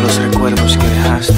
los recuerdos que dejaste.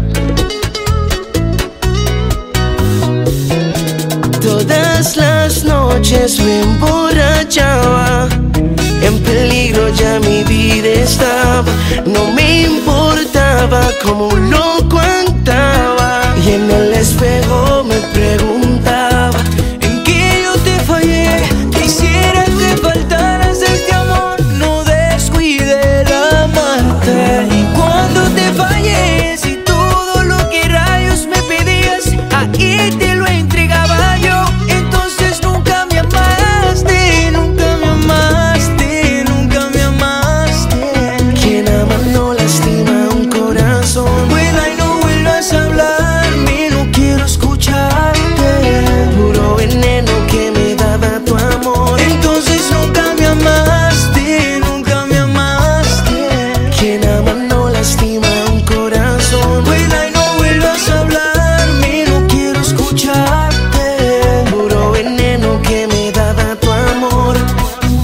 Todas las noches me emborrachaba, en peligro ya mi vida estaba. No me importaba como un loco andaba, y en el espejo me preguntaba en qué yo te fallé. Quisiera que faltaras este amor, no descuide el amarte. Y cuando te fallé, si todo lo que rayos me pedías, ahí te lo entregaba yo. Entonces nunca me amaste, nunca me amaste, nunca me amaste. Quien ama no lastima un corazón. Vuela y no vuelvas a hablarme, no quiero escucharte. Puro veneno que me daba tu amor. Entonces nunca me amaste, nunca me amaste. Quien ama no lastima un corazón. Vuela y no vuelvas a hablarme, no quiero escucharte. Puro veneno que me daba tu amor.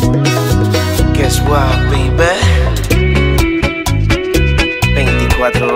Guess what, baby? 24